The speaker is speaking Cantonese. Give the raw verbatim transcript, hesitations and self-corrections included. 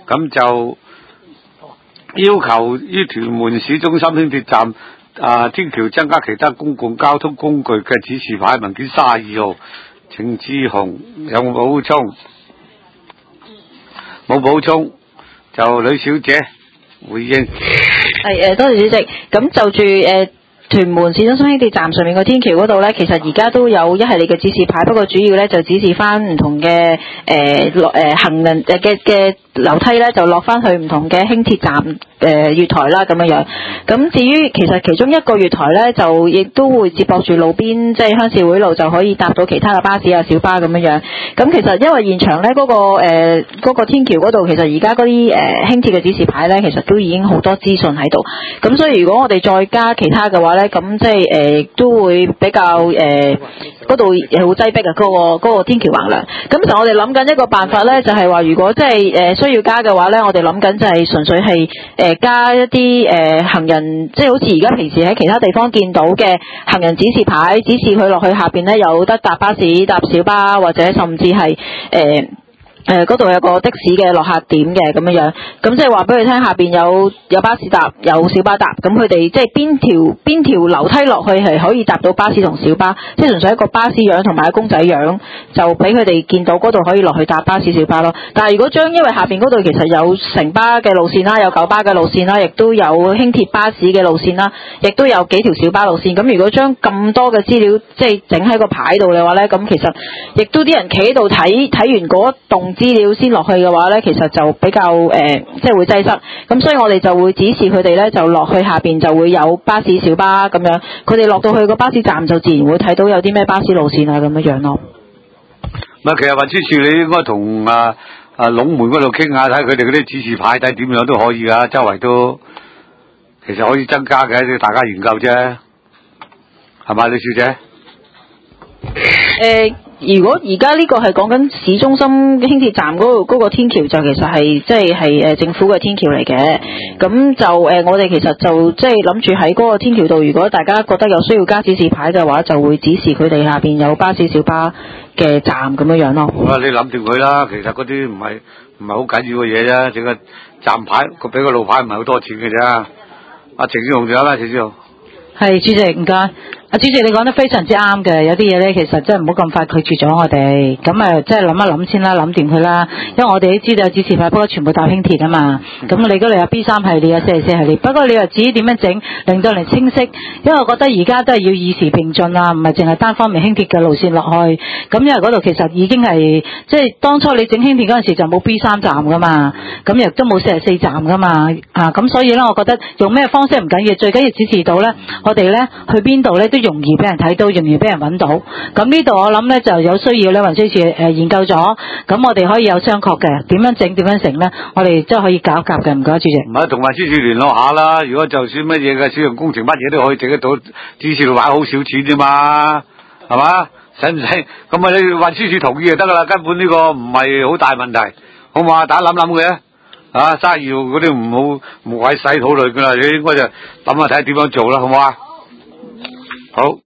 咁就要求於屯門市中心輕鐵站啊天橋增加其他公共交通工具嘅指示牌。文件三十二號，程志雄有冇補充？冇補充，就呂小姐回應。 係誒，多謝主席。咁就住誒屯門市中心輕鐵站上面個天橋嗰度咧，其實而家都有一系列嘅指示牌，不過主要咧就指示翻唔同嘅誒落誒行人誒嘅嘅樓梯咧，就落翻去唔同嘅輕鐵站誒月台啦咁樣樣。咁至於其實其中一個月台咧，就亦都會接駁住路邊，即係鄉事會路就可以搭到其他嘅巴士啊、小巴咁樣樣。咁其實因為現場咧嗰個誒嗰個天橋嗰度，其實而家嗰啲誒輕鐵嘅指示牌咧，其實都已經好多資訊喺度。咁所以如果我哋再加其他嘅話咧，咁即係誒都會比較誒嗰度好擠迫啊，嗰個嗰個天橋橫梁。咁其實我哋諗緊一個辦法咧，就係話如果即係誒需要加嘅話咧，我哋諗緊就係純粹係誒加一啲誒行人，即係好似而家平時喺其他地方見到嘅行人指示牌，指示佢落去下邊咧有得搭巴士、搭小巴，或者甚至係誒誒嗰度有個的士嘅落客點嘅咁樣樣，咁即係話俾佢聽下邊有有巴士搭，有小巴搭，咁佢哋即係邊條邊條樓梯落去係可以搭到巴士同小巴，即係純粹一個巴士樣同埋一個公仔樣，就俾佢哋見到嗰度可以落去搭巴士小巴咯。但係如果將因為下邊嗰度其實有城巴嘅路線啦，有九巴嘅路線啦，亦都有輕鐵巴士嘅路線啦，亦都有幾條小巴路線。咁如果將咁多嘅資料即係整喺個牌度嘅話咧，咁其實亦都啲人企喺度睇睇完嗰棟資料先落去嘅話咧，其實就比較誒、呃，即係會擠塞。咁所以我哋就會指示佢哋咧，就落去下邊就會有巴士、小巴咁樣。佢哋落到去個巴士站就自然會睇到有啲咩巴士路線啊咁樣樣咯。 唔係，其實運輸署你應該同啊啊龍門嗰度傾下，睇佢哋嗰啲指示牌睇點樣都可以噶，周圍都其實可以增加嘅，大家研究啫，係咪，李小姐？ 誒、呃。如果而家呢個係講緊市中心輕鐵站嗰個嗰個天橋，就其實係即係係誒政府嘅天橋嚟嘅。咁就誒、呃、我哋其實就即係諗住喺嗰個天橋度，如果大家覺得有需要加指示牌嘅話，就會指示佢哋下邊有巴士、小巴嘅站咁樣樣咯。 好啦，你諗掂佢啦。其實嗰啲唔係唔係好緊要嘅嘢啫，整個站牌個俾個路牌唔係好多錢嘅啫。阿程志雄仲有啦，程志雄。 係主席，唔該。阿主席你講得非常之啱嘅，有啲嘢咧其實真係唔好咁快拒絕咗我哋，咁啊即係諗一諗先啦，諗掂佢啦。因為我哋都知道有指示牌，不過全部搭輕鐵啊嘛。咁你嗰度有 B 三系列、有四十四系列，不過你又至於點樣整，令到嚟清晰。因為我覺得而家都係要與時並進啊，唔係淨係單方面輕鐵嘅路線落去。咁因為嗰度其實已經係即係當初你整輕鐵嗰陣時就冇 B 三站噶嘛，咁亦都冇四十四站噶嘛。啊，咁所以咧，我覺得用咩方式唔緊要，最緊要指示到咧，我哋咧去邊度咧都容易俾人睇到，容易俾人揾到。咁呢度我諗咧就有需要咧，運輸署誒研究咗，咁我哋可以有商榷嘅，點樣整點樣成咧，我哋真係可以搞一夾嘅。唔該，主席。唔係同運輸署聯絡下啦。如果就算乜嘢嘅小型工程，乜嘢都可以整得到，指示路牌好少錢啫嘛，係嘛？使唔使咁啊？你運輸署同意就得噶啦，根本呢個唔係好大問題，好唔好啊？大家諗諗嘅啊，卅二號嗰啲唔好唔鬼使討論噶啦，你應該就諗下睇下點樣做啦，好唔好啊？好。